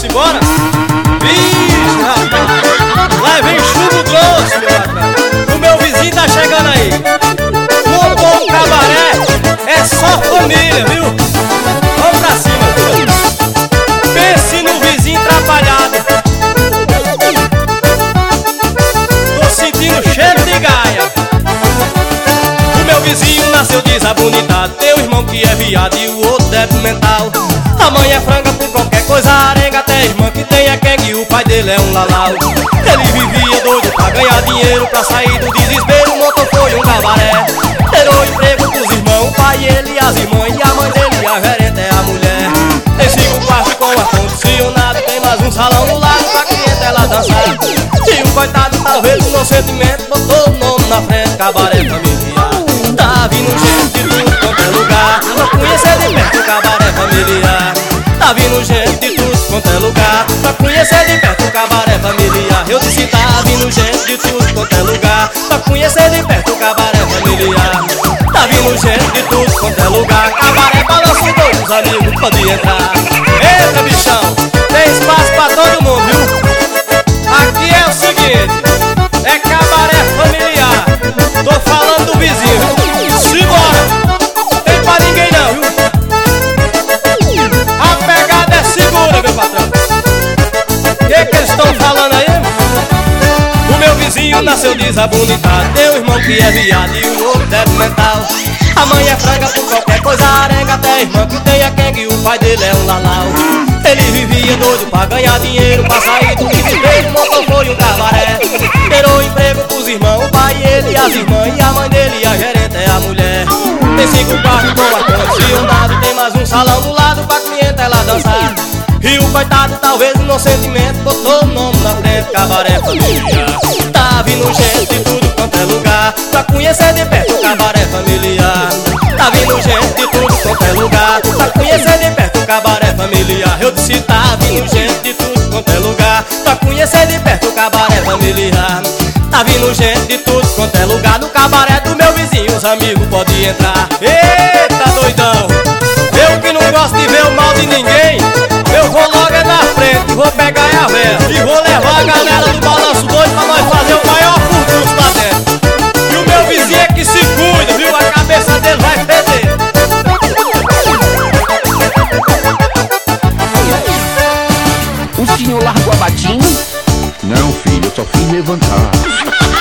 Posso ir embora? Vixe, rapaz, lá vem chumbo grosso, meu patrão. O meu vizinho tá chegando aí. Montou um cabaré, é só família, viu? Vamos pra cima, filho. Pense no vizinho atrapalhado. Tô sentindo cheiro de gaia. O meu vizinho nasceu desabonitado. Tem um irmão que é viado e o outro é mental. A mãe é franga por qualquer coisa arenga. Até a irmã que tem é quengue e o pai dele é um lalau. Ele vivia doido pra ganhar dinheiro, pra sair do desespero. Montou foi um cabaré. Terou emprego pros irmãos, o pai, ele e as irmãs. E a mãe dele e a gerente é a mulher. Tem 5 quartos com ar-condicionado. Tem mais um salão no lado pra clientela dançar. E um coitado talvez no sentimento botou o nome na frente, cabaré familiar. Tá vindo gente de tudo quanto é lugar pra conhecer de perto o cabaré familiar. Tá vindo gente de tudo quanto é lugar pra conhecer de perto o cabaré familiar. Eu disse tá vindo gente de tudo quanto é lugar pra conhecer de perto o cabaré familiar. Tá vindo gente de tudo quanto é lugar. Cabaré balança dois, os amigos podem entrar. Entra, bichão, tem espaço pra todo mundo, viu? Aqui é o seguinte, é cabaré familiar. Tô falando do vizinho. Simbora! Tem pra ninguém não, viu? A pegada é segura, meu patrão. Que eles estão falando aí? O meu vizinho nasceu desabonitado. Tem um irmão que é viado e o outro é mental. A mãe é franga por qualquer coisa arenga. Até a irmã que tem é quengue e o pai dele é um lalau. Ele vivia doido pra ganhar dinheiro, pra sair do desespero. Montou foi um cabaré. Terou emprego pros irmãos, o pai, ele e as irmãs. E a mãe dele e a gerente é a mulher. Tem 5 quartos com ar-condicionado. Tem mais um salão do lado pra clientela dançar. E o coitado talvez no sentimento botou o nome na frente, cabaré familiar. Tá vindo gente de tudo quanto é lugar pra conhecer de perto o cabaré familiar. Tá vindo gente de tudo quanto é lugar pra conhecer de perto o cabaré familiar. Eu disse tá vindo gente de tudo quanto é lugar pra conhecer de perto o cabaré familiar. Tá vindo gente de tudo quanto é lugar. No cabaré do meu vizinho os amigos podem entrar. Eita doidão, eu que não gosto de ver o mal de ninguém, eu vou logo é na frente, vou pegar a vela e vou levar a galera do balanço doido pra nós fazer o maior furdunço lá dentro. E o meu vizinho é que se cuida, viu? A cabeça dele vai feder. O senhor largou a batinha? Não, filho, eu só fui levantar.